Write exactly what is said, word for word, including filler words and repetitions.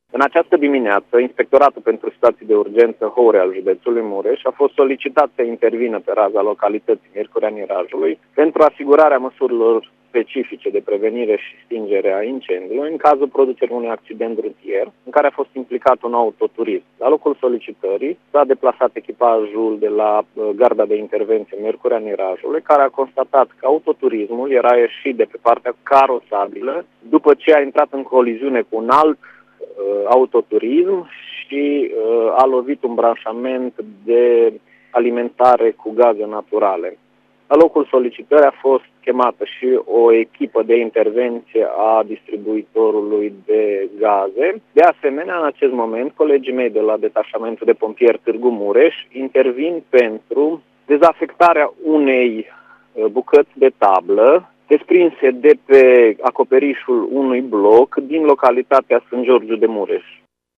În această dimineață, Inspectoratul pentru Situații de Urgență Houre al județului Mureș a fost solicitat să intervină pe raza localității Miercurea Mirajului pentru asigurarea măsurilor specifice de prevenire și stingere a incendiului în cazul producerii unui accident rutier în care a fost implicat un autoturism. La locul solicitării s-a deplasat echipajul de la Garda de Intervenție Miercurea Mirajului, care a constatat că autoturismul era ieșit de pe partea carosabilă după ce a intrat în coliziune cu un alt autoturism și uh, a lovit un branșament de alimentare cu gaze naturale. La locul solicitării a fost chemată și o echipă de intervenție a distribuitorului de gaze. De asemenea, în acest moment, colegii mei de la detașamentul de pompieri Târgu Mureș intervin pentru dezafectarea unei bucăți de tablă desprinse de pe acoperișul unui bloc din localitatea Sfânt Georgiu de Mureș.